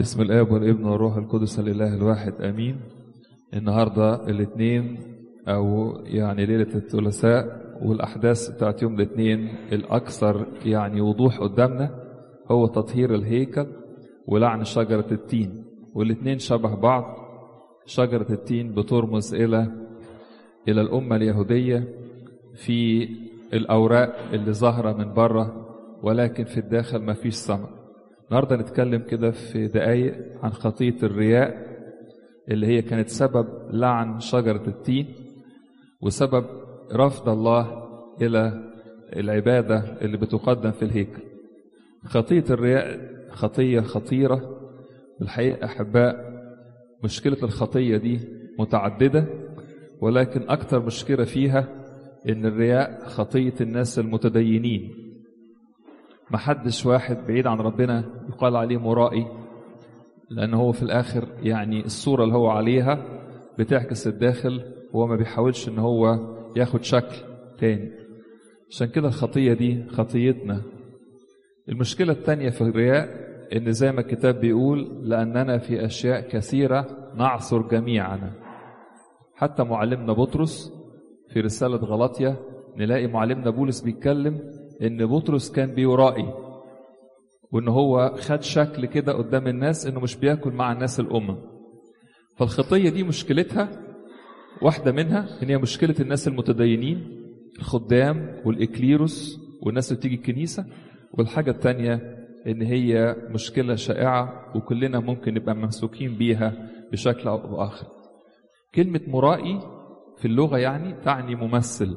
بسم الآب والابن والروح القدس الإله الواحد آمين. النهاردة الاثنين أو يعني ليلة الثلاثاء، والأحداث بتاعت يوم الاثنين الأكثر يعني وضوح قدامنا هو تطهير الهيكل ولعن شجرة التين، والاثنين شبه بعض. شجرة التين بترمز إلى الأمة اليهودية في الأوراق اللي ظاهرة من بره، ولكن في الداخل ما فيش ثمر. النهارده نتكلم كده في دقايق عن خطية الرياء اللي هي كانت سبب لعن شجرة التين وسبب رفض الله إلى العبادة اللي بتقدم في الهيكل. خطية الرياء خطية خطيرة الحقيقة أحباء. مشكلة الخطية دي متعددة، ولكن أكتر مشكلة فيها إن الرياء خطية الناس المتدينين. محدش واحد بعيد عن ربنا يقال عليه مرائي، لأنه هو في الآخر يعني الصورة اللي هو عليها بتعكس الداخل، هو ما بيحاولش إن هو ياخد شكل تاني. عشان كده الخطية دي خطيتنا. المشكلة التانية في الرياء إن زي ما الكتاب بيقول لأننا في أشياء كثيرة نعثر جميعنا. حتى معلمنا بطرس في رسالة غلاطيا نلاقي معلمنا بولس بيتكلم إن بطرس كان بيرائي، وإن هو خد شكل كده قدام الناس إنه مش بياكل مع الناس الأمم. فالخطية دي مشكلتها واحدة منها إن هي مشكلة الناس المتدينين، الخدام والإكليروس والناس اللي بتيجي الكنيسة. والحاجة التانية إن هي مشكلة شائعة وكلنا ممكن نبقى ممسوكين بيها بشكل أو بآخر. كلمة مرائي في اللغة يعني تعني ممثل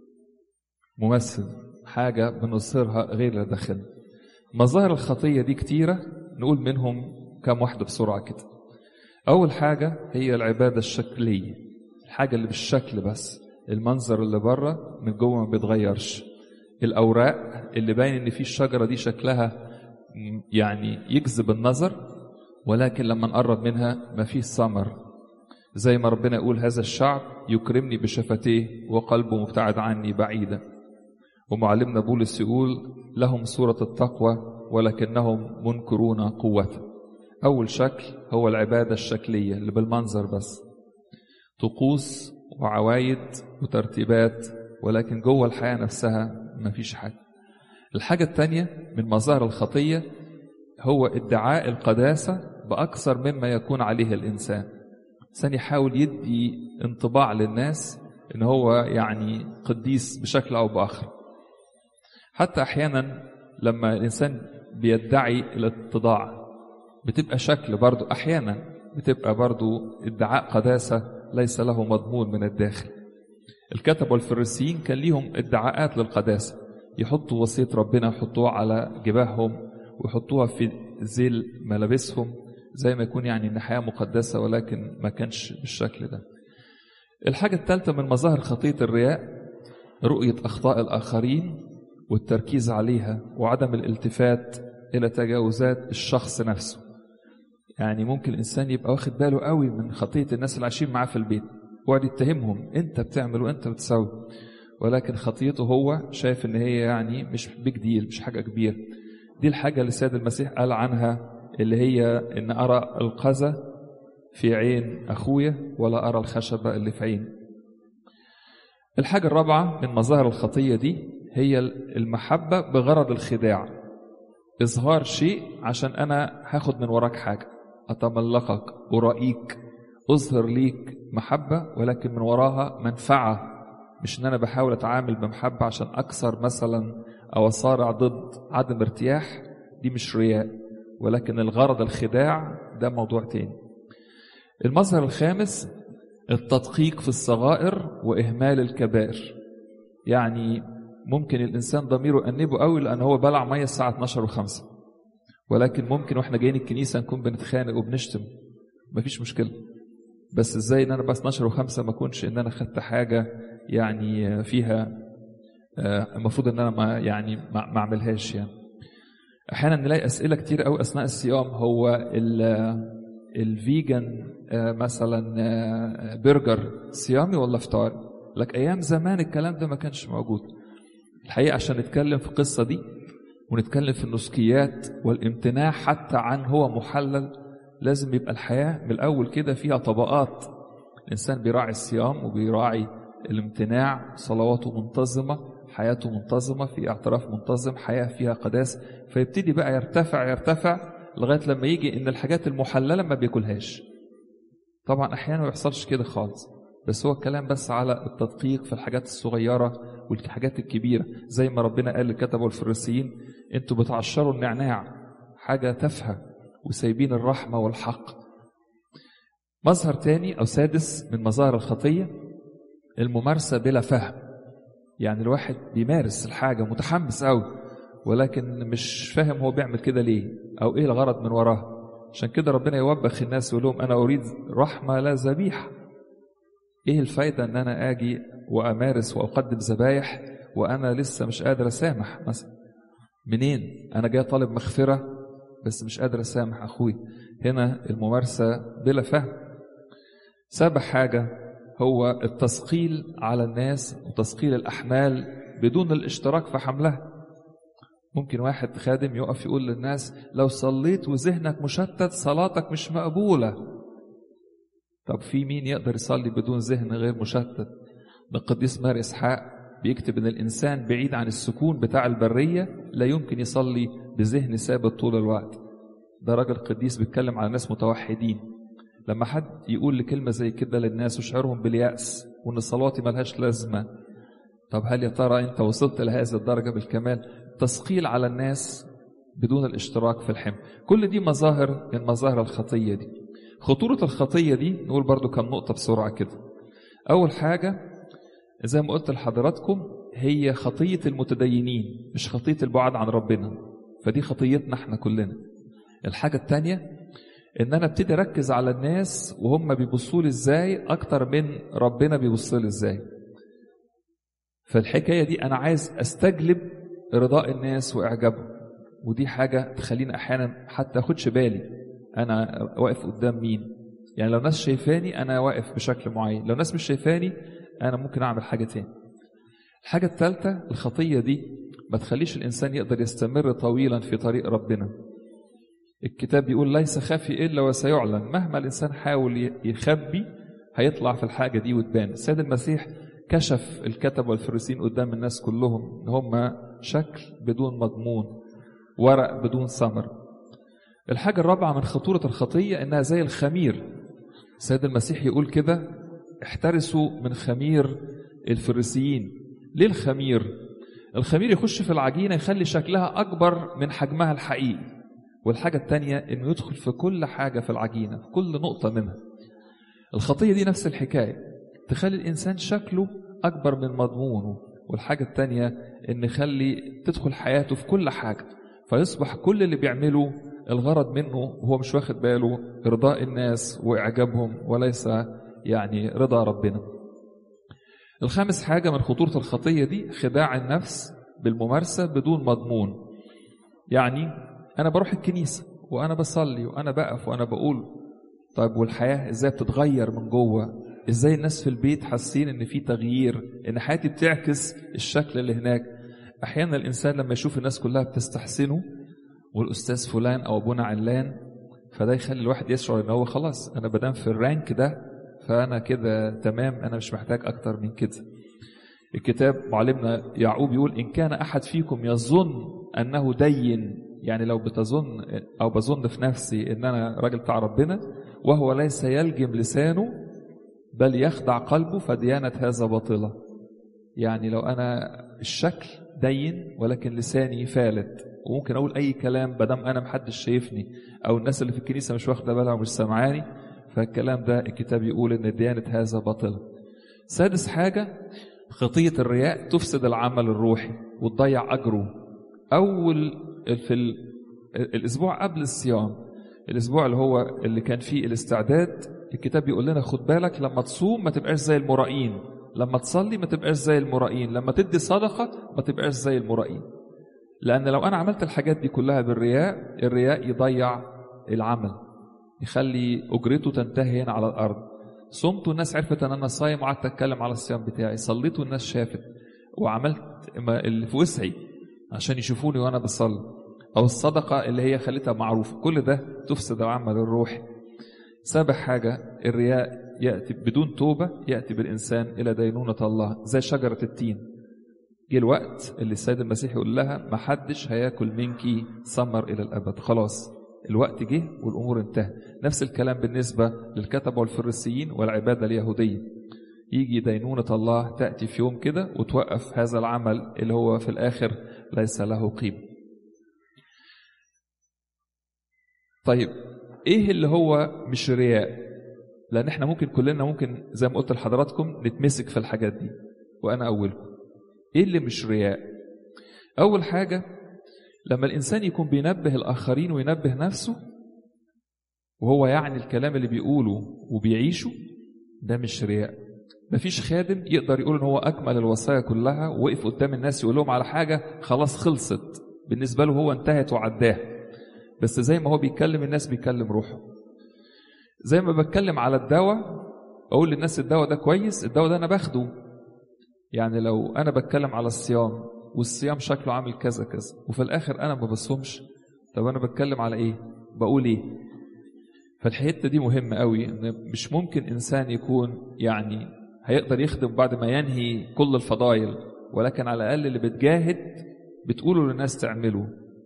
حاجة بنظهرها غير داخل. مظاهر الخطية دي كتيرة، نقول منهم كم واحدة بسرعة كده. أول حاجة هي العبادة الشكلية، الحاجة اللي بالشكل بس، المنظر اللي بره من جوه ما بيتغيرش. الأوراق اللي باين إن في الشجرة دي شكلها يعني يجذب النظر، ولكن لما نقرب منها ما فيش ثمر. زي ما ربنا يقول هذا الشعب يكرمني بشفتيه وقلبه مبتعد عني بعيدا. ومعلمنا بولس يقول لهم صورة التقوى ولكنهم منكرون قوته. أول شكل هو العبادة الشكلية اللي بالمنظر بس، طقوس وعوايد وترتيبات، ولكن جوه الحياة نفسها ما فيش حاجة. الحاجة التانية من مظاهر الخطية هو ادعاء القداسة بأكثر مما يكون عليه الإنسان. الإنسان يحاول يدي انطباع للناس إن هو يعني قديس بشكل أو بآخر. حتى أحيانا لما الإنسان بيدعي الاتضاع بتبقى شكل برضو، أحيانا بتبقى برضو ادعاء قداسة ليس له مضمون من الداخل. الكتبة والفريسيين كان ليهم ادعاءات للقداسة، يحطوا وصية ربنا يحطوها على جباههم ويحطوها في ذيل ملابسهم زي ما يكون يعني إن حياة مقدسة، ولكن ما كانش بالشكل ده. الحاجة الثالثة من مظاهر خطية الرياء رؤية أخطاء الآخرين والتركيز عليها وعدم الالتفات إلى تجاوزات الشخص نفسه. يعني ممكن الإنسان يبقى واخد باله قوي من خطية الناس اللي عايشين معاه في البيت، وقعد يتهمهم أنت بتعمل وأنت بتسوي، ولكن خطيته هو شايف إن هي يعني مش بيج ديل، مش حاجة كبيرة. دي الحاجة اللي سيد المسيح قال عنها اللي هي إن أرى القذى في عين أخويا ولا أرى الخشبة اللي في عين. الحاجة الرابعة من مظاهر الخطية دي هي المحبة بغرض الخداع، إظهار شيء عشان أنا هاخد من وراك حاجة، أتملقك، أرائيك، أظهر ليك محبة ولكن من وراها منفعة. مش إن أنا بحاول أتعامل بمحبة عشان أكسر مثلا أو أصارع ضد عدم ارتياح، دي مش رياء، ولكن الغرض الخداع ده موضوع تاني. المظهر الخامس التدقيق في الصغائر وإهمال الكبائر. يعني ممكن الإنسان ضميره يأنبه قوي لأن هو بلع مية الساعة 12:05، ولكن ممكن وإحنا جايين الكنيسة نكون بنتخانق وبنشتم، مفيش مشكلة. بس إزاي إن أنا بس 12:05 ما أكونش إن أنا خدت حاجة يعني فيها المفروض إن أنا ما أعملهاش. يعني أحيانا نلاقي أسئلة كتير قوي أثناء الصيام، هو الفيجن مثلا برجر صيامي ولا فطاري؟ لك أيام زمان الكلام ده ما كانش موجود. الحقيقة عشان نتكلم في القصة دي ونتكلم في النسكيات والامتناع حتى عن هو محلل، لازم يبقى الحياة من الأول كده فيها طبقات. الإنسان بيراعي الصيام وبيراعي الامتناع، صلواته منتظمة، حياته منتظمة، في اعتراف منتظم، حياة فيها قداسة، فيبتدي بقى يرتفع لغاية لما يجي إن الحاجات المحللة ما بياكلهاش. طبعا أحيانا ما يحصلش كده خالص، بس هو الكلام بس على التدقيق في الحاجات الصغيرة والحاجات الكبيرة، زي ما ربنا قال للكتبة والفريسيين: انتوا بتعشروا النعناع، حاجة تافهة، وسايبين الرحمة والحق. مظهر تاني أو سادس من مظاهر الخطية الممارسة بلا فهم. يعني الواحد بيمارس الحاجة متحمس قوي، ولكن مش فاهم هو بيعمل كده ليه أو إيه الغرض من وراه. عشان كده ربنا يوبخ الناس ويقول لهم: أنا أريد رحمة لا ذبيحة. إيه الفايدة أن أنا أجي وأمارس وأقدم ذبايح وأنا لسه مش قادر أسامح مثلا؟ منين؟ أنا جاي طالب مغفرة بس مش قادر أسامح أخوي. هنا الممارسة بلا فهم. سابع حاجة هو التثقيل على الناس وتثقيل الأحمال بدون الاشتراك في حملها. ممكن واحد خادم يقف يقول للناس: لو صليت وذهنك مشتت صلاتك مش مقبولة. طب في مين يقدر يصلي بدون ذهن غير مشتت؟ القديس ماري إسحاق بيكتب ان الانسان بعيد عن السكون بتاع البرية لا يمكن يصلي بذهن ثابت طول الوقت. ده راجل قديس بيتكلم على ناس متوحدين. لما حد يقول لكلمة زي كده للناس وشعرهم باليأس وان صلاتي ملهاش لازمة، طب هل يا ترى انت وصلت لهذه الدرجة بالكمال؟ تثقيل على الناس بدون الاشتراك في الحمل. كل دي مظاهر من مظاهر الخطية دي. خطورة الخطية دي نقول برضو كم نقطة بسرعة كده. أول حاجة زي ما قلت لحضراتكم هي خطية المتدينين، مش خطية البعد عن ربنا، فدي خطيتنا احنا كلنا. الحاجة التانية ان انا ابتدي اركز على الناس وهم بيبصوا لي ازاي اكتر من ربنا بيبص لي ازاي. فالحكاية دي انا عايز استجلب رضاء الناس واعجابهم، ودي حاجة تخليني احيانا حتى اخدش بالي انا واقف قدام مين. يعني لو ناس شايفاني انا واقف بشكل معين، لو ناس مش شايفاني انا ممكن اعمل حاجة تاني. الحاجة الثالثة الخطية دي ما تخليش الانسان يقدر يستمر طويلا في طريق ربنا. الكتاب بيقول: ليس خافي الا وسيعلن. مهما الانسان حاول يخبي هيطلع في الحاجة دي وتبان. السيد المسيح كشف الكتبة والفريسيين قدام الناس كلهم ان هم شكل بدون مضمون، ورق بدون ثمر. الحاجة الرابعة من خطورة الخطية انها زي الخمير. السيد المسيح يقول كده: احترسوا من خمير الفريسيين. ليه الخمير؟ الخمير يخش في العجينة يخلي شكلها أكبر من حجمها الحقيقي. والحاجة التانية إنه يدخل في كل حاجة في العجينة، في كل نقطة منها. الخطية دي نفس الحكاية، تخلي الإنسان شكله أكبر من مضمونه. والحاجة التانية إن يخلي تدخل حياته في كل حاجة، فيصبح كل اللي بيعمله الغرض منه هو مش واخد باله إرضاء الناس وإعجابهم وليس يعني رضا ربنا. الخامس حاجة من خطورة الخطية دي خداع النفس بالممارسة بدون مضمون. يعني أنا بروح الكنيسة وأنا بصلي وأنا بقف وأنا بقول، طيب والحياة إزاي بتتغير من جوه؟ إزاي الناس في البيت حاسين إن في تغيير، إن حياتي بتعكس الشكل اللي هناك؟ أحيانا الإنسان لما يشوف الناس كلها بتستحسنه والأستاذ فلان أو أبونا علان، فده يخلي الواحد يشعر إن هو خلاص أنا بدام في الرانك ده فأنا كده تمام، أنا مش محتاج أكتر من كده. الكتاب معلمنا يعقوب يقول: إن كان أحد فيكم يظن أنه دين، يعني لو بتظن أو بظن في نفسي إن أنا راجل بتاع ربنا وهو ليس يلجم لسانه بل يخدع قلبه فديانة هذا باطلة. يعني لو أنا الشكل دين ولكن لساني فالت وممكن أقول أي كلام بدم أنا محدش شايفني أو الناس اللي في الكنيسة مش واخدة بالها ومش سامعاني، فالكلام ده الكتاب يقول إن ديانة هذا باطلة. سادس حاجة خطية الرياء تفسد العمل الروحي وتضيع أجره. أول في الأسبوع قبل الصيام، الأسبوع اللي هو اللي كان فيه الاستعداد، الكتاب يقول لنا: خد بالك لما تصوم ما تبقاش زي المرائين، لما تصلي ما تبقاش زي المرائين، لما تدي صدقة ما تبقاش زي المرائين. لأن لو أنا عملت الحاجات دي كلها بالرياء، الرياء يضيع العمل، يخلي أجرته تنتهي هنا على الأرض. صمت والناس عرفت أن أنا صايم وقعدت أتكلم على الصيام بتاعي، صليت والناس شافت، وعملت اللي في وسعي عشان يشوفوني وأنا بصلي. أو الصدقة اللي هي خلتها معروفة، كل ده تفسد العمل الروحي. سابع حاجة الرياء يأتي بدون توبة، يأتي بالإنسان إلى دينونة الله، زي شجرة التين. جه الوقت اللي السيد المسيح يقول لها ما حدش هياكل منك ثمر إلى الأبد، خلاص الوقت جه والأمور انتهت. نفس الكلام بالنسبة للكتبة والفريسيين والعبادة اليهودية، يجي دينونة الله تأتي في يوم كده وتوقف هذا العمل اللي هو في الآخر ليس له قيمة. طيب ايه اللي هو مش رياء؟ لان احنا ممكن كلنا ممكن زي ما قلت لحضراتكم نتمسك في الحاجات دي، وانا اولكم. ايه اللي مش رياء؟ اول حاجة لما الانسان يكون بينبه الاخرين وينبه نفسه، وهو يعني الكلام اللي بيقوله وبيعيشه، ده مش رياء. مفيش خادم يقدر يقول ان هو اكمل الوصايا كلها ووقف قدام الناس يقول لهم على حاجة خلاص خلصت بالنسبة له، هو انتهت وعداها. بس زي ما هو بيتكلم الناس بيكلم روحه. زي ما بتكلم على الدواء اقول للناس الدواء ده كويس، الدواء ده انا باخده. يعني لو انا بتكلم على الصيام والصيام شكله عامل كذا كذا وفي الاخر انا ما بصومش، طب انا بتكلم على ايه؟ بقول ايه؟ فالحته دي مهمه قوي، ان مش ممكن انسان يكون يعني هيقدر يخدم بعد ما ينهي كل الفضائل، ولكن على الاقل اللي بتجاهد بتقوله للناس تعمله.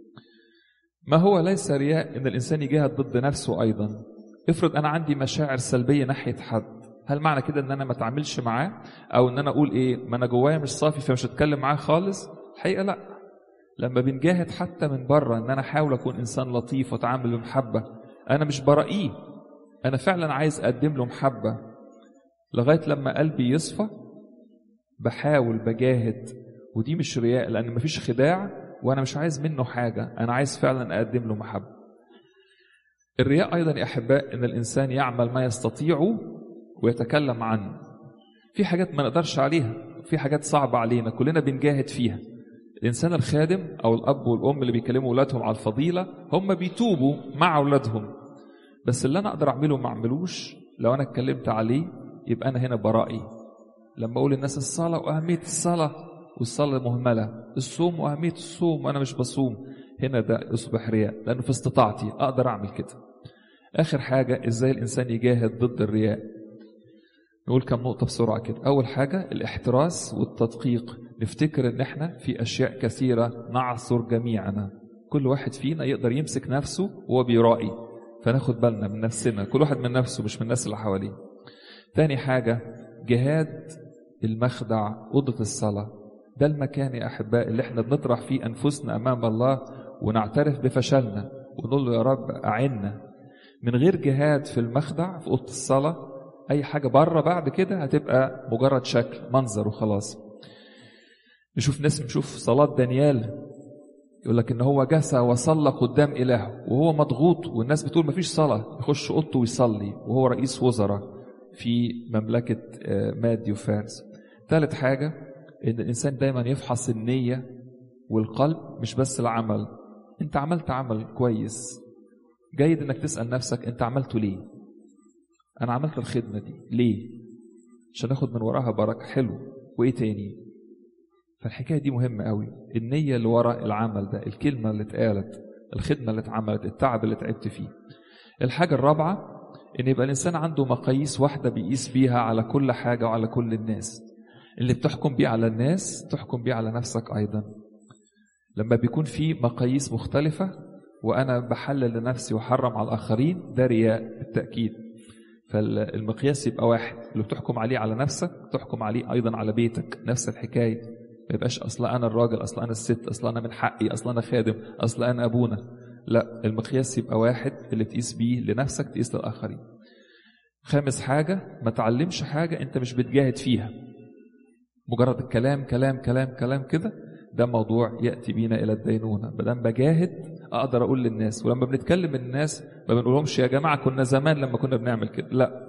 ما هو ليس رياء ان الانسان يجاهد ضد نفسه ايضا. افرض انا عندي مشاعر سلبيه ناحيه حد، هل معنى كده ان انا ما اتعاملش معاه، او ان انا اقول ايه ما انا جوايا مش صافي فمش هتكلم معاه خالص؟ الحقيقه لا. لما بنجاهد حتى من بره ان انا احاول اكون انسان لطيف واتعامل بمحبه، انا مش برائيه، انا فعلا عايز اقدم له محبه لغايه لما قلبي يصفى، بحاول بجاهد. ودي مش رياء، لان مفيش خداع وانا مش عايز منه حاجه، انا عايز فعلا اقدم له محبه. الرياء ايضا يا احباء ان الانسان يعمل ما يستطيعه ويتكلم عنه. في حاجات ما نقدرش عليها، في حاجات صعبه علينا كلنا بنجاهد فيها. الانسان الخادم او الاب والام اللي بيكلموا اولادهم على الفضيله هم بيتوبوا مع اولادهم، بس اللي انا اقدر اعمله ما اعملوش، لو انا اتكلمت عليه يبقى انا هنا برائي. لما اقول للناس الصلاه واهميه الصلاه والصلاه مهمله، الصوم واهميه الصوم وانا مش بصوم، هنا ده يصبح رياء، لانه في استطاعتي اقدر اعمل كده. اخر حاجه ازاي الانسان يجاهد ضد الرياء؟ نقول كم نقطه بسرعه كده. اول حاجه الاحتراس والتدقيق. نفتكر ان احنا في اشياء كثيره نعثر جميعنا، كل واحد فينا يقدر يمسك نفسه وهو بيرائي، فناخد بالنا من نفسنا، كل واحد من نفسه مش من الناس اللي حواليه. تاني حاجه جهاد المخدع، اوضه الصلاه. ده المكان يا أحباء اللي احنا بنطرح فيه أنفسنا أمام الله ونعترف بفشلنا ونقول له يا رب أعنا. من غير جهاد في المخدع في أوضة الصلاة، أي حاجة بره بعد كده هتبقى مجرد شكل منظر وخلاص. نشوف ناس، نشوف صلاة دانيال يقول لك إن هو جسى وصلى قدام إلهه وهو مضغوط، والناس بتقول مفيش صلاة، يخش أوضته ويصلي وهو رئيس وزراء في مملكة مادي وفارس. ثالث حاجة إن الإنسان دايما يفحص النية والقلب مش بس العمل. أنت عملت عمل كويس، جيد إنك تسأل نفسك أنت عملته ليه؟ أنا عملت الخدمة دي ليه؟ عشان أخد من وراها بركة، حلو، وإيه تاني؟ فالحكاية دي مهمة قوي، النية اللي وراء العمل ده، الكلمة اللي اتقالت، الخدمة اللي اتعملت، التعب اللي تعبت فيه. الحاجة الرابعة إن يبقى الإنسان عنده مقاييس واحدة بيقيس بيها على كل حاجة وعلى كل الناس. اللي بتحكم بيه على الناس تحكم بيه على نفسك أيضا. لما بيكون في مقاييس مختلفة وأنا بحلل لنفسي وحرم على الآخرين، ده رياء بالتأكيد. فالمقياس يبقى واحد، اللي بتحكم عليه على نفسك تحكم عليه أيضا على بيتك، نفس الحكاية. ما يبقاش أصلا أنا الراجل، أصلا أنا الست، أصلا أنا من حقي، أصلا أنا خادم، أصلا أنا أبونا. لا، المقياس يبقى واحد اللي تقيس بيه لنفسك تقيس للآخرين. خامس حاجة، ما تعلمش حاجة أنت مش بتجاهد فيها، مجرد الكلام كلام كلام كلام كده، ده موضوع يأتي بينا إلى الدينونة. بدل بجاهد أقدر أقول للناس، ولما بنتكلم الناس ما بنقولهمش يا جماعة كنا زمان لما كنا بنعمل كده،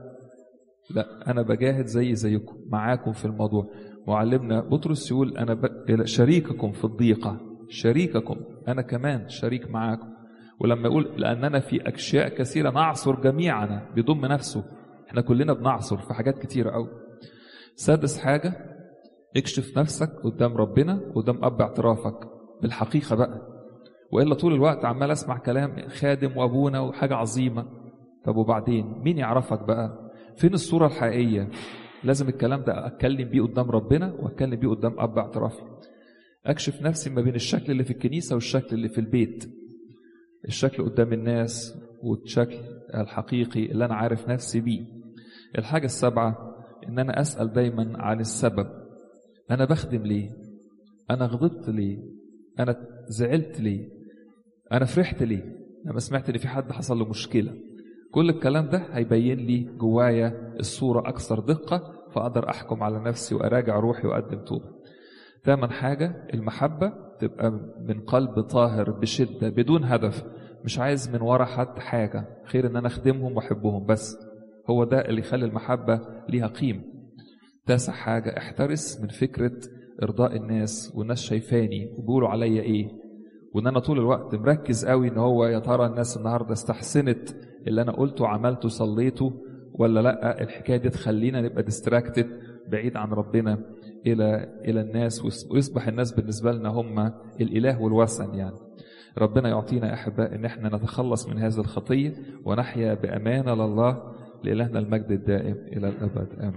لا أنا بجاهد زيكم معاكم في الموضوع. معلمنا بطرس يقول أنا شريككم في الضيقة، شريككم، أنا كمان شريك معاكم. ولما يقول لأننا في أشياء كثيرة نعصر جميعنا، بيضم نفسه، احنا كلنا بنعصر في حاجات كثيرة أوي. سادس حاجة، اكشف نفسك قدام ربنا، قدام أب اعترافك بالحقيقة بقى، وإلا طول الوقت عمال أسمع كلام خادم وأبونا وحاجة عظيمة. طب وبعدين مين يعرفك بقى؟ فين الصورة الحقيقية؟ لازم الكلام ده أتكلم بيه قدام ربنا وأتكلم بيه قدام أب اعترافي. أكشف نفسي ما بين الشكل اللي في الكنيسة والشكل اللي في البيت، الشكل قدام الناس والشكل الحقيقي اللي أنا عارف نفسي بيه. الحاجة السابعة إن أنا أسأل دايما عن السبب. أنا بخدم ليه؟ أنا غضبت ليه؟ أنا زعلت ليه؟ أنا فرحت ليه؟ لما سمعت إن في حد حصل له مشكلة. كل الكلام ده هيبين لي جوايا الصورة أكثر دقة، فأقدر أحكم على نفسي وأراجع روحي وأقدم توبة. 8 حاجة، المحبة تبقى من قلب طاهر بشدة بدون هدف، مش عايز من ورا حد حاجة، خير إن أنا أخدمهم وأحبهم بس، هو ده اللي يخلي المحبة ليها قيمة. 9 حاجة، احترس من فكرة إرضاء الناس والناس شايفاني وبيقولوا عليا إيه، وإن أنا طول الوقت مركز قوي إن هو يا ترى الناس النهاردة استحسنت اللي أنا قلته وعملته صليته ولا لأ. الحكاية دي تخلينا نبقى ديستراكتد بعيد عن ربنا إلى الناس، ويصبح الناس بالنسبة لنا هم الإله والوثن. يعني ربنا يعطينا يا أحباء إن احنا نتخلص من هذه الخطية ونحيا بأمانة لله. لإلهنا المجد الدائم إلى الأبد آمين.